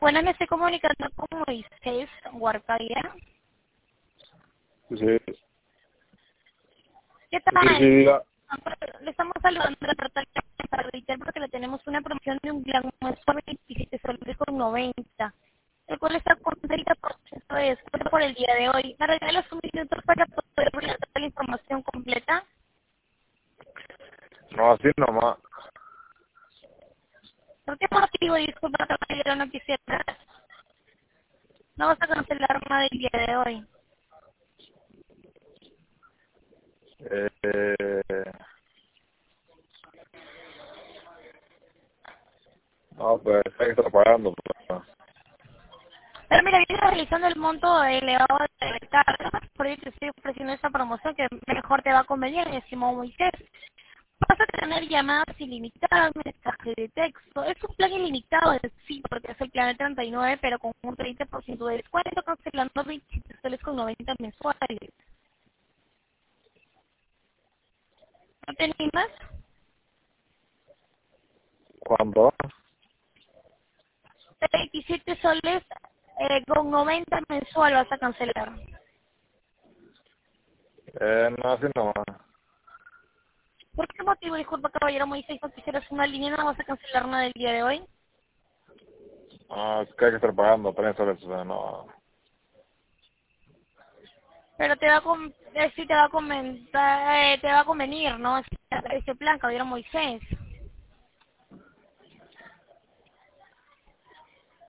Buenas, me estoy comunicando con Moisés Huarcadia. Sí, sí, ¿Qué sí, tal? diga. Le estamos saludando a la para Retail porque le tenemos una promoción de un gran mensual 27 soles con 90, el cual está con 30% de descuento por el día de hoy. Me regalas un minuto para poder brindar la información completa. No, así nomás. ¿Por qué motivo, disculpa, caballero, no quisiera? No vas a cancelar nada del día de hoy. Eh, no, pues hay que estar pagando. Pues. Pero mira, vienes realizando el monto elevado de carga, por ello te estoy ofreciendo esta promoción que mejor te va a convenir, mi estimado Moisés. Vas a tener llamadas ilimitadas, mensajes de texto. Es un plan ilimitado, sí, porque es el plan de 39, pero con un 30% de descuento, cancelando 27 soles con 90 mensuales. ¿No te animas? ¿Cuándo? 27 soles con 90 mensual vas a cancelar. No, así nomás. ¿Por qué motivo, disculpa caballero Moisés, no quisieras una línea, no vas a cancelar nada el día de hoy? No, es que hay que estar pagando 3 soles, o sea, no. Pero sí te va a comentar, te va a convenir, ¿no? Ese plan, caballero Moisés.